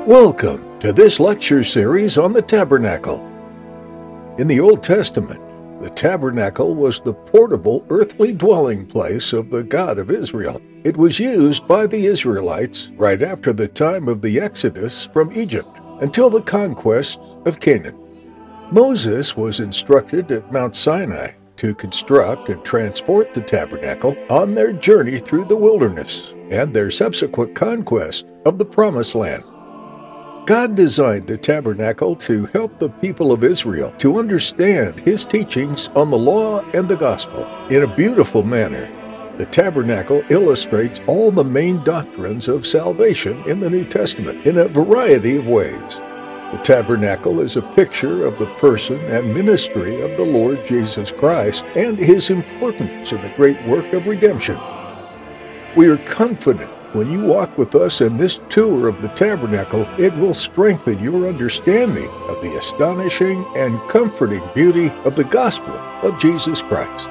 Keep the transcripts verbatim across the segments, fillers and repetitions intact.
Welcome to this lecture series on the tabernacle. In the Old Testament, the tabernacle was the portable earthly dwelling place of the God of Israel. It was used by the Israelites right after the time of the Exodus from Egypt until the conquest of Canaan. Moses was instructed at Mount Sinai to construct and transport the tabernacle on their journey through the wilderness and their subsequent conquest of the Promised Land. God designed the tabernacle to help the people of Israel to understand His teachings on the law and the gospel in a beautiful manner. The tabernacle illustrates all the main doctrines of salvation in the New Testament in a variety of ways. The tabernacle is a picture of the person and ministry of the Lord Jesus Christ and His importance in the great work of redemption. We are confident when you walk with us in this tour of the tabernacle, it will strengthen your understanding of the astonishing and comforting beauty of the gospel of Jesus Christ.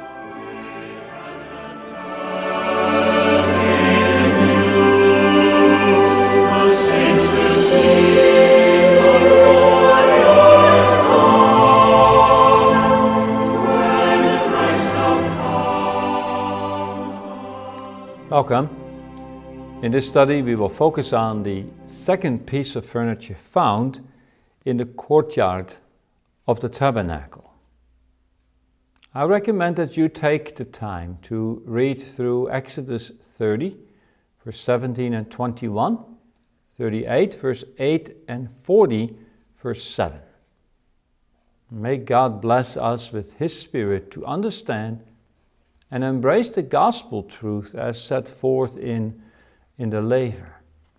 Welcome. In this study, we will focus on the second piece of furniture found in the courtyard of the tabernacle. I recommend that you take the time to read through Exodus thirty, verse seventeen and twenty-one, thirty-eight, verse eight, and forty, verse seven. May God bless us with His Spirit to understand and embrace the gospel truth as set forth in in the laver.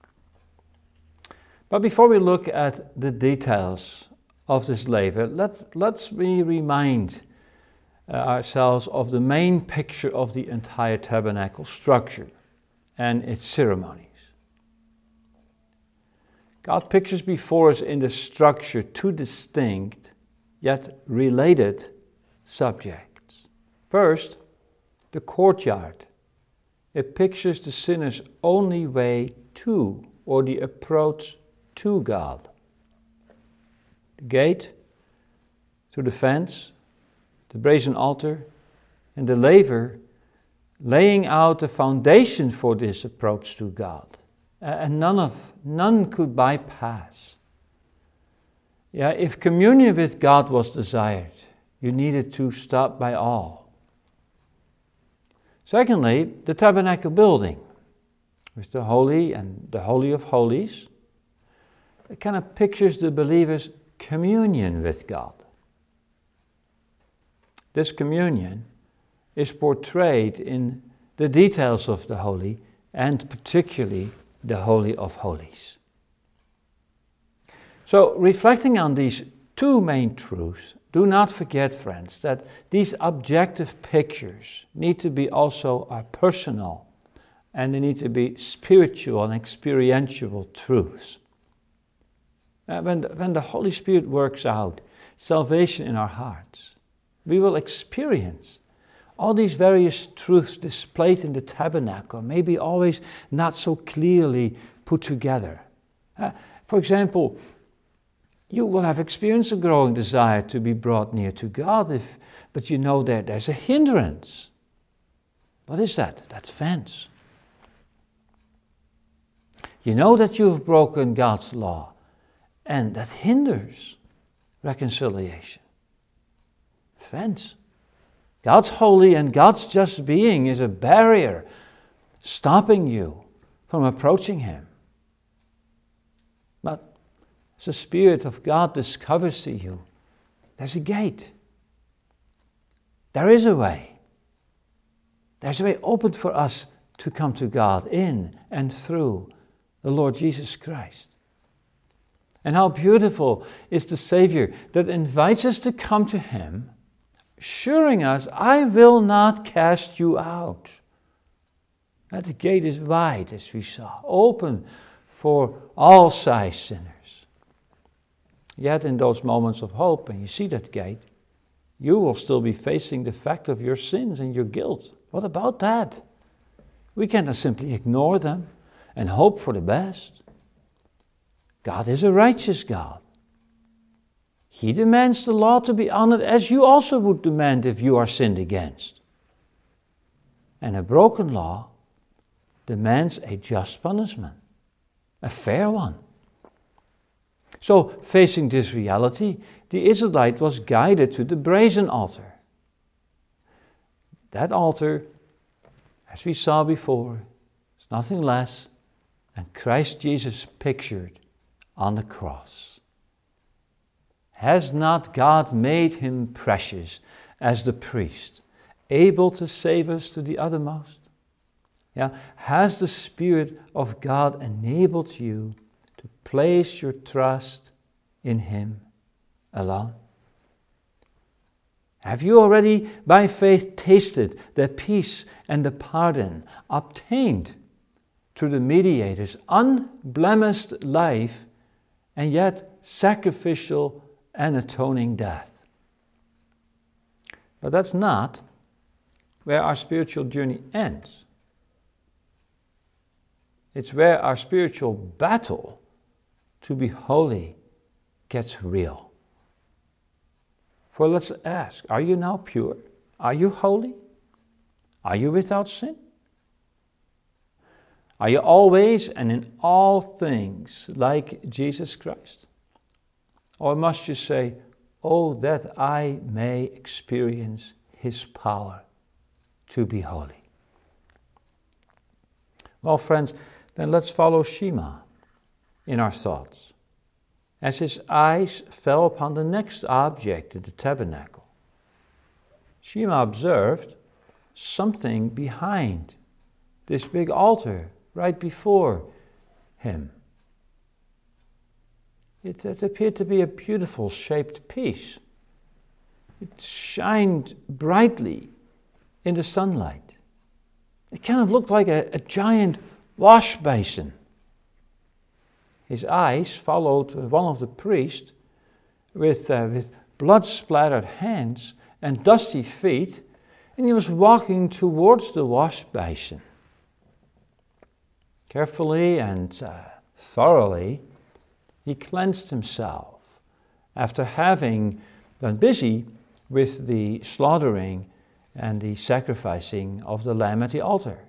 But before we look at the details of this laver, let's, let's me remind uh, ourselves of the main picture of the entire tabernacle structure and its ceremonies. God pictures before us in the structure two distinct yet related subjects. First, the courtyard. It pictures the sinner's only way to, or the approach to God. The gate, through the fence, the brazen altar, and the laver, laying out the foundation for this approach to God. And none of, none could bypass. Yeah, if communion with God was desired, you needed to stop by all. Secondly, the tabernacle building, with the holy and the holy of holies. It kind of pictures the believer's communion with God. This communion is portrayed in the details of the holy, and particularly the Holy of Holies. So, reflecting on these two main truths, do not forget, friends, that these objective pictures need to be also our personal, and they need to be spiritual and experiential truths. Uh, when, the, when the Holy Spirit works out salvation in our hearts, we will experience all these various truths displayed in the tabernacle, maybe always not so clearly put together. Uh, for example, you will have experienced a growing desire to be brought near to God, if, but you know that there's a hindrance. What is that? That's fence. You know that you've broken God's law, and that hinders reconciliation. Fence. God's holy and God's just being is a barrier stopping you from approaching Him. But as the Spirit of God discovers to you, there's a gate. There is a way. There's a way opened for us to come to God in and through the Lord Jesus Christ. And how beautiful is the Savior that invites us to come to Him, assuring us, I will not cast you out. And the gate is wide, as we saw, open for all size sinners. Yet in those moments of hope, and you see that gate, you will still be facing the fact of your sins and your guilt. What about that? We cannot simply ignore them and hope for the best. God is a righteous God. He demands the law to be honored as you also would demand if you are sinned against. And a broken law demands a just punishment, a fair one. So, facing this reality, the Israelite was guided to the brazen altar. That altar, as we saw before, is nothing less than Christ Jesus pictured on the cross. Has not God made him precious as the priest, able to save us to the uttermost? Yeah, has the Spirit of God enabled you to place your trust in him alone? Have you already by faith tasted the peace and the pardon obtained through the mediator's unblemished life and yet sacrificial and atoning death? But that's not where our spiritual journey ends. It's where our spiritual battle to be holy gets real. For let's ask, are you now pure? Are you holy? Are you without sin? Are you always and in all things like Jesus Christ? Or must you say, oh, that I may experience his power to be holy? Well, friends, then let's follow Shema in our thoughts, as his eyes fell upon the next object in the tabernacle. Shema observed something behind this big altar right before him. It, it appeared to be a beautiful shaped piece. It shined brightly in the sunlight. It kind of looked like a, a giant wash basin. His eyes followed one of the priests with, uh, with blood-splattered hands and dusty feet, and he was walking towards the wash basin. Carefully and uh, thoroughly, he cleansed himself after having been busy with the slaughtering and the sacrificing of the lamb at the altar.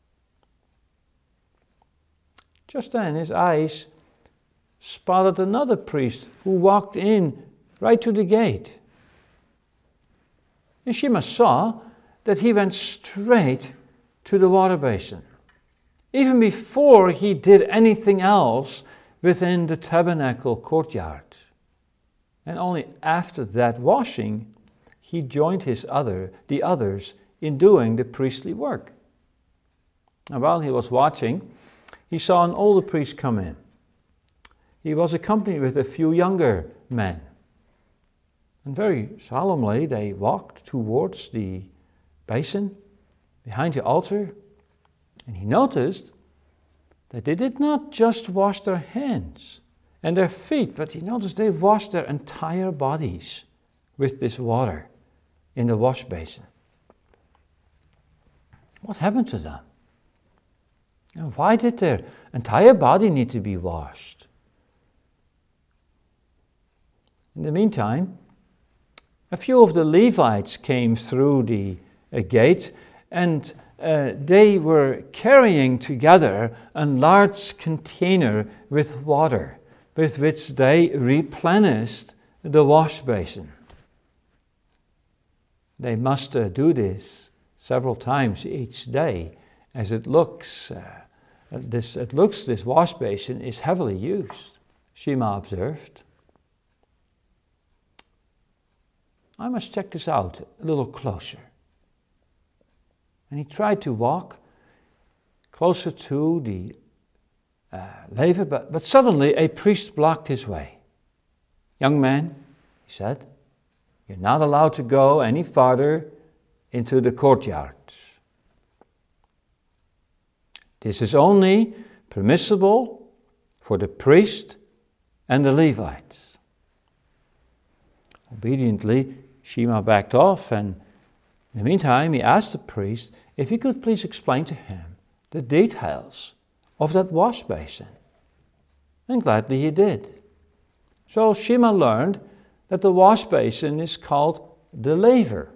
Just then his eyes spotted another priest who walked in right to the gate. And Shema saw that he went straight to the water basin, even before he did anything else within the tabernacle courtyard. And only after that washing, he joined his other, the others in doing the priestly work. And while he was watching, he saw an older priest come in. He was accompanied with a few younger men. And very solemnly they walked towards the basin behind the altar, and he noticed that they did not just wash their hands and their feet, but he noticed they washed their entire bodies with this water in the wash basin. What happened to them? And why did their entire body need to be washed? In the meantime, a few of the Levites came through the uh, gate, and uh, they were carrying together a large container with water, with which they replenished the wash basin. They must uh, do this several times each day, as it looks, uh, this it looks this wash basin is heavily used, Shema observed. I must check this out a little closer. And he tried to walk closer to the uh, laver, but, but suddenly a priest blocked his way. Young man, he said, you're not allowed to go any farther into the courtyard. This is only permissible for the priest and the Levites. Obediently, Shema backed off, and in the meantime, he asked the priest if he could please explain to him the details of that wash basin. And gladly he did. So Shema learned that the wash basin is called the laver.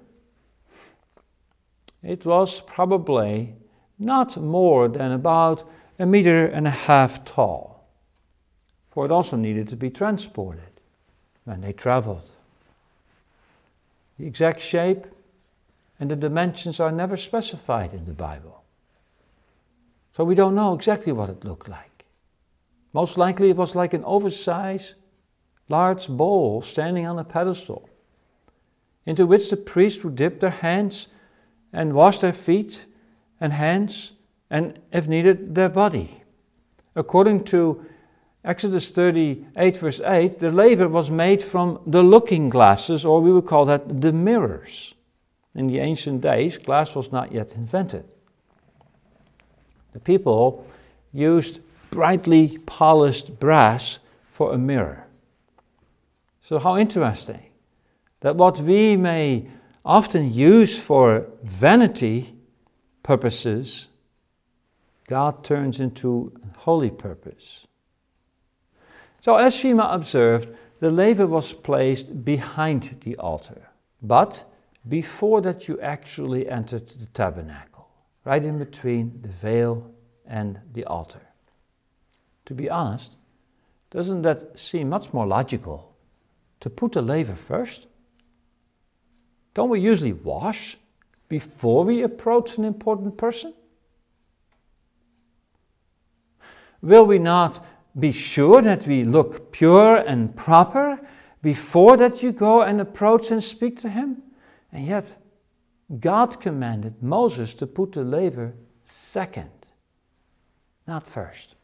It was probably not more than about a meter and a half tall, for it also needed to be transported when they traveled. The exact shape and the dimensions are never specified in the Bible, so we don't know exactly what it looked like. Most likely it was like an oversized, large bowl standing on a pedestal, into which the priests would dip their hands and wash their feet and hands, and if needed, their body. According to Exodus thirty-eight verse eight, the laver was made from the looking glasses, or we would call that the mirrors. In the ancient days, glass was not yet invented. The people used brightly polished brass for a mirror. So how interesting that what we may often use for vanity purposes, God turns into holy purpose. So as Shema observed, the laver was placed behind the altar, but before that you actually entered the tabernacle, right in between the veil and the altar. To be honest, doesn't that seem much more logical to put the laver first? Don't we usually wash before we approach an important person? Will we not be sure that we look pure and proper before that you go and approach and speak to him? And yet, God commanded Moses to put the laver second, not first.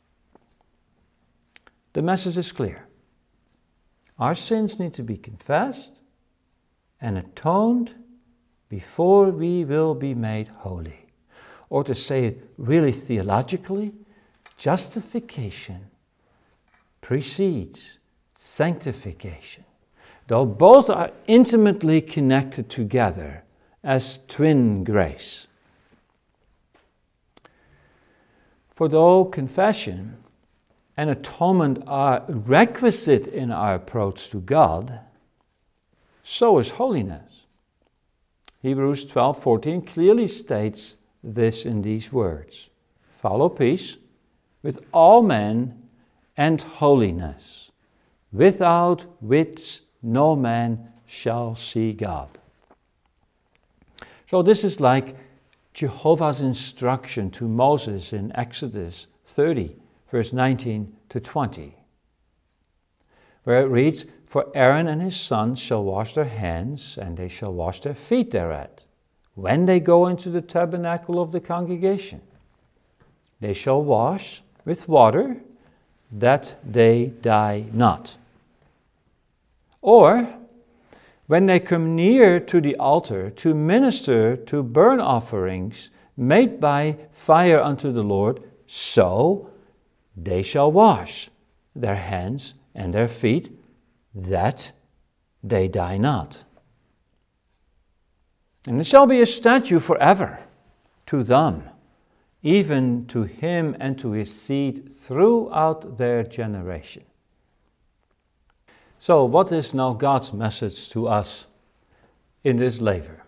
The message is clear. Our sins need to be confessed and atoned before we will be made holy. Or to say it really theologically, justification precedes sanctification, though both are intimately connected together as twin grace. For though confession and atonement are requisite in our approach to God, so is holiness. Hebrews twelve fourteen clearly states this in these words: follow peace with all men and holiness, without which no man shall see God. So this is like Jehovah's instruction to Moses in Exodus thirty, verse nineteen to twenty, where it reads, for Aaron and his sons shall wash their hands, and they shall wash their feet thereat, when they go into the tabernacle of the congregation. They shall wash with water, that they die not. Or, when they come near to the altar to minister to burnt offerings made by fire unto the Lord, so they shall wash their hands and their feet, that they die not. And it shall be a statute forever to them, even to him and to his seed throughout their generation. So, what is now God's message to us in this laver?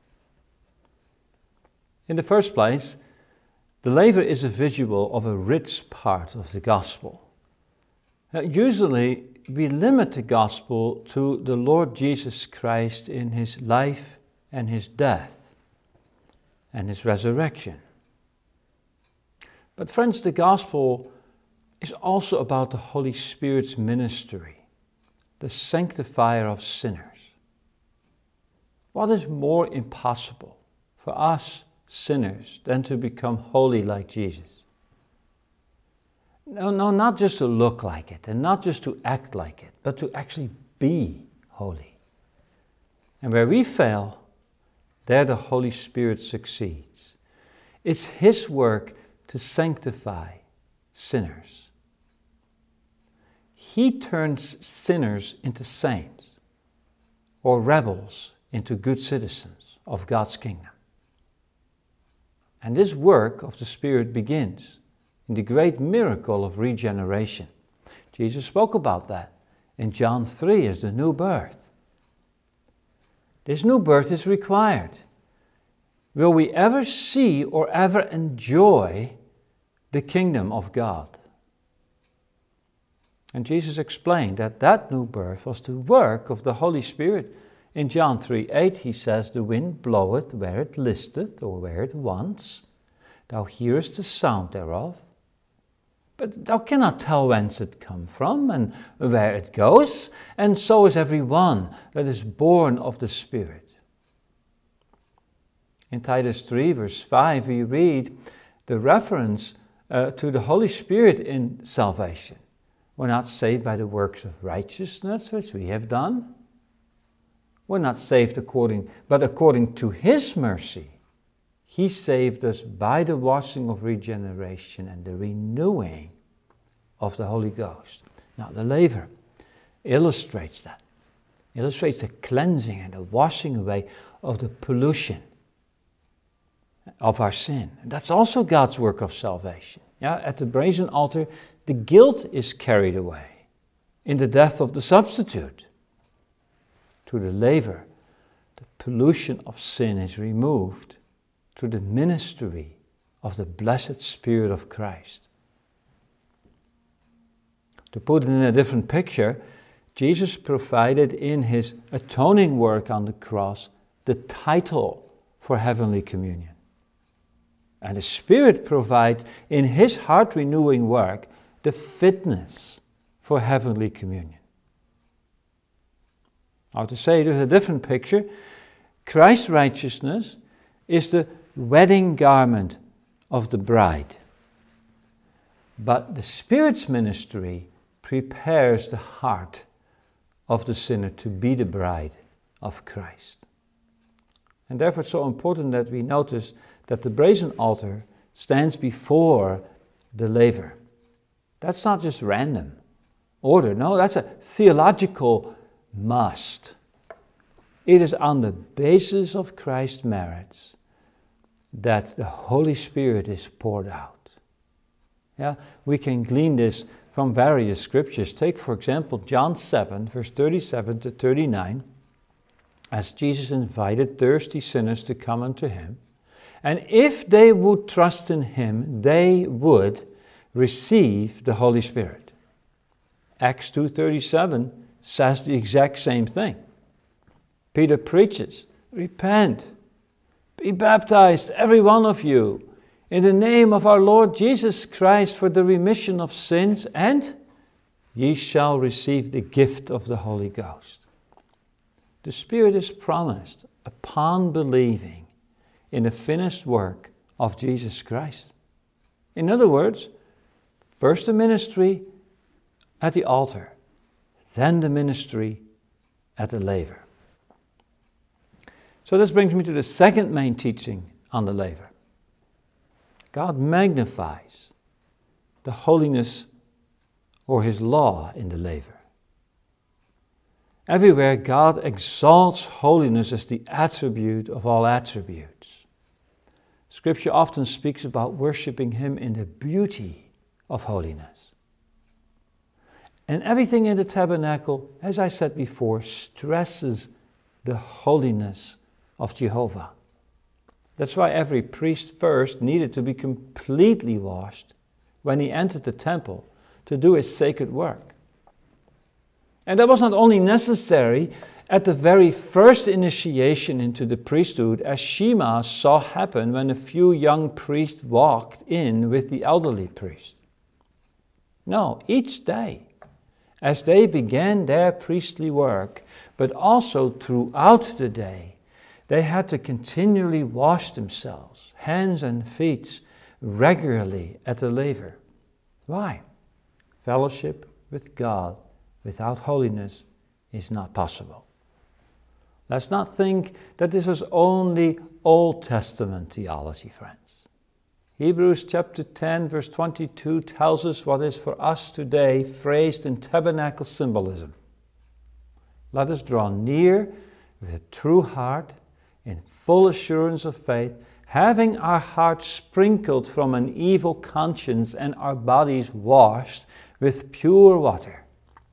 In the first place, the laver is a visual of a rich part of the gospel. Now, usually, we limit the gospel to the Lord Jesus Christ in his life and his death and his resurrection. But friends, the gospel is also about the Holy Spirit's ministry, the sanctifier of sinners. What is more impossible for us sinners than to become holy like Jesus? No, no, not just to look like it and not just to act like it, but to actually be holy. And where we fail, there the Holy Spirit succeeds. It's his work to sanctify sinners. He turns sinners into saints, or rebels into good citizens of God's kingdom. And this work of the Spirit begins in the great miracle of regeneration. Jesus spoke about that in John three as the new birth. This new birth is required. Will we ever see or ever enjoy the kingdom of God? And Jesus explained that that new birth was the work of the Holy Spirit. In John three eight he says, "The wind bloweth where it listeth, or where it wants. Thou hearest the sound thereof, but thou cannot tell whence it come from, and where it goes. And so is every one that is born of the Spirit." In Titus three verse five we read the reference uh, to the Holy Spirit in salvation. We're not saved by the works of righteousness which we have done. We're not saved according, but according to His mercy. He saved us by the washing of regeneration and the renewing of the Holy Ghost. Now the laver illustrates that. Illustrates the cleansing and the washing away of the pollution of our sin. And that's also God's work of salvation. Yeah, at the brazen altar, the guilt is carried away in the death of the substitute. Through the laver, the pollution of sin is removed through the ministry of the blessed Spirit of Christ. To put it in a different picture, Jesus provided in His atoning work on the cross the title for heavenly communion. And the Spirit provides in His heart-renewing work the fitness for heavenly communion. Or to say it with a different picture, Christ's righteousness is the wedding garment of the bride. But the Spirit's ministry prepares the heart of the sinner to be the bride of Christ. And therefore it's so important that we notice that the brazen altar stands before the laver. That's not just random order. No, that's a theological must. It is on the basis of Christ's merits that the Holy Spirit is poured out. Yeah, we can glean this from various scriptures. Take, for example, John seven, verse thirty-seven to thirty-nine, as Jesus invited thirsty sinners to come unto Him. And if they would trust in Him, they would receive the Holy Spirit. Acts two thirty-seven says the exact same thing. Peter preaches, "Repent, be baptized, every one of you, in the name of our Lord Jesus Christ for the remission of sins, and ye shall receive the gift of the Holy Ghost." The Spirit is promised upon believing in the finished work of Jesus Christ. In other words, first the ministry at the altar, then the ministry at the laver. So this brings me to the second main teaching on the laver. God magnifies the holiness or His law in the laver. Everywhere God exalts holiness as the attribute of all attributes. Scripture often speaks about worshiping Him in the beauty of holiness. And everything in the tabernacle, as I said before, stresses the holiness of Jehovah. That's why every priest first needed to be completely washed when he entered the temple to do his sacred work. And that was not only necessary at the very first initiation into the priesthood, as Shema saw happen when a few young priests walked in with the elderly priest. No, each day, as they began their priestly work, but also throughout the day, they had to continually wash themselves, hands and feet, regularly at the laver. Why? Fellowship with God without holiness is not possible. Let's not think that this was only Old Testament theology, friends. Hebrews chapter ten, verse twenty-two tells us what is for us today phrased in tabernacle symbolism. Let us draw near with a true heart, in full assurance of faith, having our hearts sprinkled from an evil conscience and our bodies washed with pure water.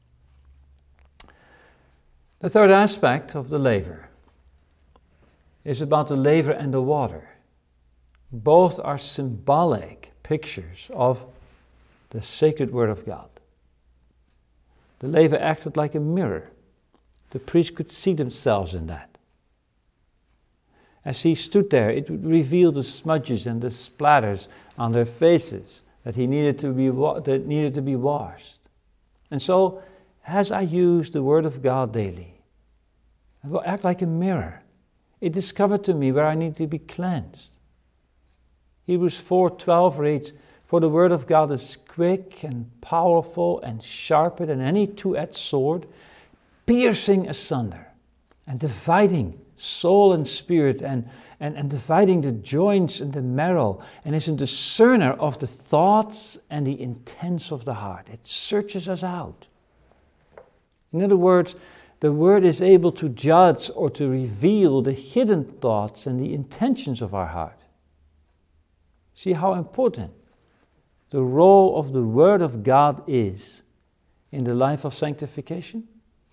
The third aspect of the laver is about the laver and the water. Both are symbolic pictures of the sacred Word of God. The laver acted like a mirror. The priests could see themselves in that. As he stood there, it would reveal the smudges and the splatters on their faces that he needed to be wa- that needed to be washed. And so, as I use the Word of God daily, I will act like a mirror. It discovered to me where I need to be cleansed. Hebrews four twelve reads, "For the Word of God is quick and powerful and sharper than any two-edged sword, piercing asunder and dividing soul and spirit and, and, and dividing the joints and the marrow, and is a discerner of the thoughts and the intents of the heart." It searches us out. In other words, the Word is able to judge or to reveal the hidden thoughts and the intentions of our heart. See how important the role of the Word of God is in the life of sanctification?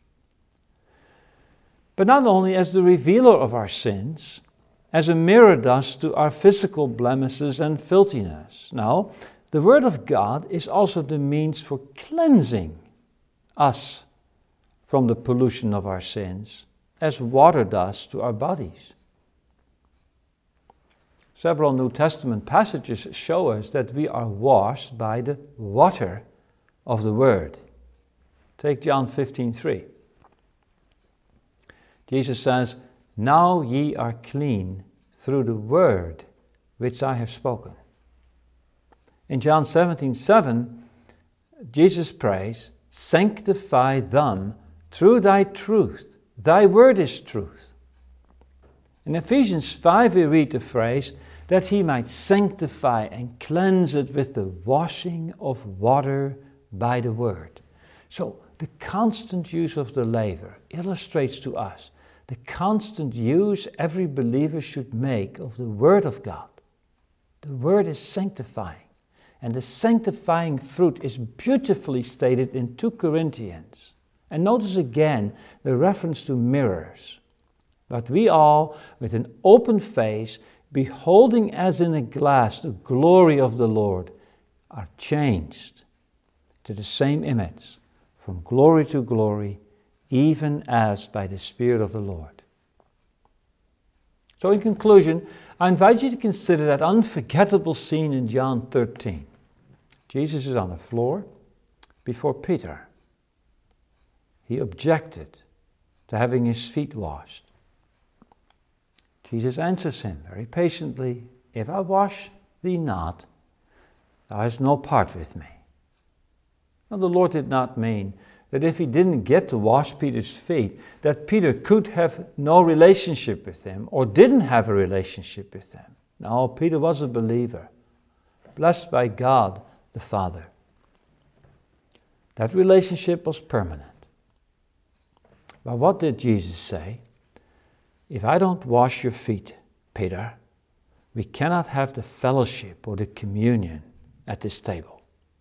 But not only as the revealer of our sins, as a mirror does to our physical blemishes and filthiness. No, the Word of God is also the means for cleansing us from the pollution of our sins, as water does to our bodies. Several New Testament passages show us that we are washed by the water of the Word. Take John fifteen three. Jesus says, "Now ye are clean through the word which I have spoken." In John seventeen seven, Jesus prays, "Sanctify them through thy truth. Thy word is truth." In Ephesians five we read the phrase, "that he might sanctify and cleanse it with the washing of water by the word." So the constant use of the laver illustrates to us the constant use every believer should make of the Word of God. The Word is sanctifying, and the sanctifying fruit is beautifully stated in two Corinthians. And notice again the reference to mirrors. "But we all, with an open face, beholding as in a glass the glory of the Lord, are changed to the same image, from glory to glory, even as by the Spirit of the Lord." So in conclusion, I invite you to consider that unforgettable scene in John thirteen. Jesus is on the floor before Peter. He objected to having his feet washed. Jesus answers him very patiently, "If I wash thee not, thou hast no part with me." Now the Lord did not mean that if he didn't get to wash Peter's feet, that Peter could have no relationship with him or didn't have a relationship with him. No, Peter was a believer, blessed by God the Father. That relationship was permanent. But what did Jesus say? "If I don't wash your feet, Peter, we cannot have the fellowship or the communion at this table."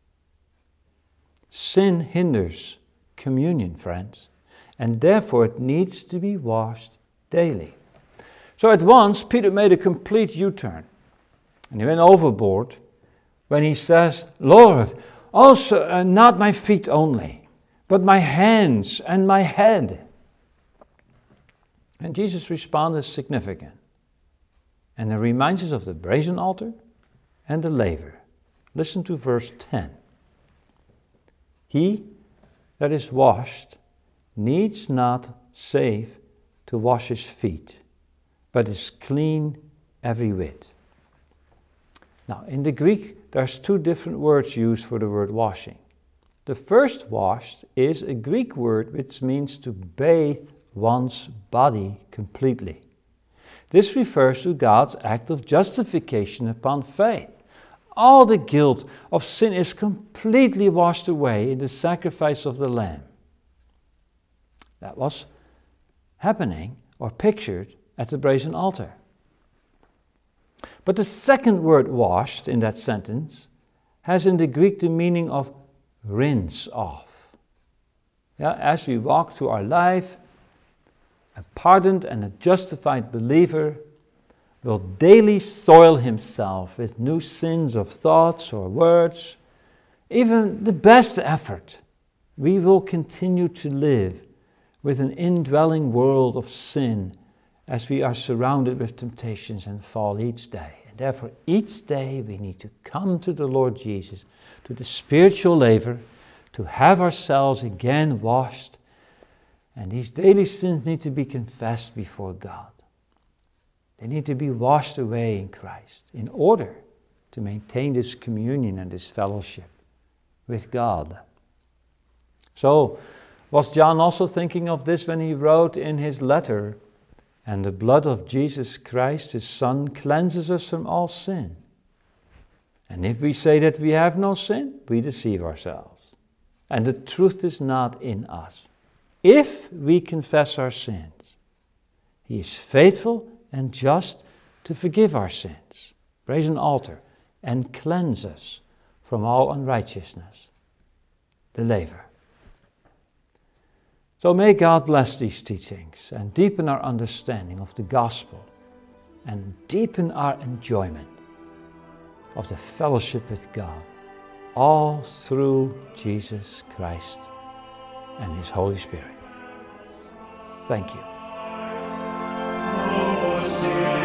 Sin hinders communion, friends, and therefore it needs to be washed daily. So at once Peter made a complete U-turn, and he went overboard when he says, "Lord, also uh, not my feet only, but my hands and my head." And Jesus' response is significant, and it reminds us of the brazen altar and the laver. Listen to verse ten. "He that is washed needs not save to wash his feet, but is clean every whit." Now, in the Greek, there's two different words used for the word washing. The first washed is a Greek word which means to bathe one's body completely. This refers to God's act of justification upon faith. All the guilt of sin is completely washed away in the sacrifice of the Lamb. That was happening or pictured at the brazen altar. But the second word washed in that sentence has in the Greek the meaning of rinse off. Yeah, as we walk through our life, a pardoned and a justified believer will daily soil himself with new sins of thoughts or words. Even the best effort, we will continue to live with an indwelling world of sin as we are surrounded with temptations and fall each day. And therefore, each day we need to come to the Lord Jesus, to the spiritual laver, to have ourselves again washed. And these daily sins need to be confessed before God. They need to be washed away in Christ in order to maintain this communion and this fellowship with God. So, was John also thinking of this when he wrote in his letter, "And the blood of Jesus Christ, his Son, cleanses us from all sin. And if we say that we have no sin, we deceive ourselves, and the truth is not in us. If we confess our sins, he is faithful and just to forgive our sins, raise an altar, and cleanse us from all unrighteousness." The laver. So may God bless these teachings and deepen our understanding of the gospel and deepen our enjoyment of the fellowship with God, all through Jesus Christ and his Holy Spirit. Thank you.